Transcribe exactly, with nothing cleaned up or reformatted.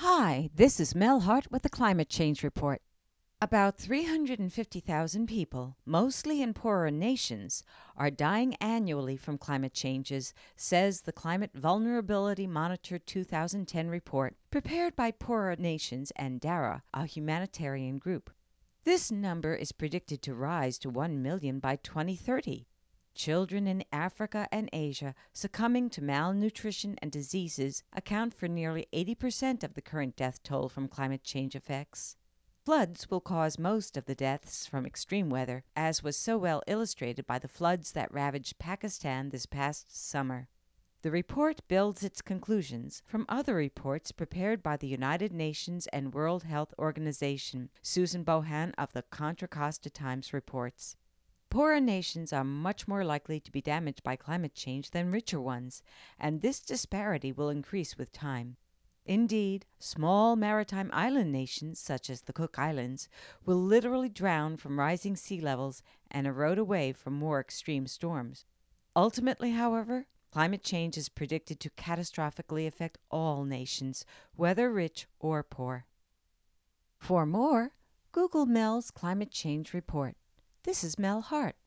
Hi, this is Mel Hart with the Climate Change Report. About three hundred fifty thousand people, mostly in poorer nations, are dying annually from climate changes, says the Climate Vulnerability Monitor two thousand ten report, prepared by Poorer Nations and DARA, a humanitarian group. This number is predicted to rise to one million by twenty thirty. Children in Africa and Asia succumbing to malnutrition and diseases account for nearly eighty percent of the current death toll from climate change effects. Floods will cause most of the deaths from extreme weather, as was so well illustrated by the floods that ravaged Pakistan this past summer. The report builds its conclusions from other reports prepared by the United Nations and World Health Organization. Susan Bohan of the Contra Costa Times reports. Poorer nations are much more likely to be damaged by climate change than richer ones, and this disparity will increase with time. Indeed, small maritime island nations, such as the Cook Islands, will literally drown from rising sea levels and erode away from more extreme storms. Ultimately, however, climate change is predicted to catastrophically affect all nations, whether rich or poor. For more, Google Mel's Climate Change Report. This is Mel Hart.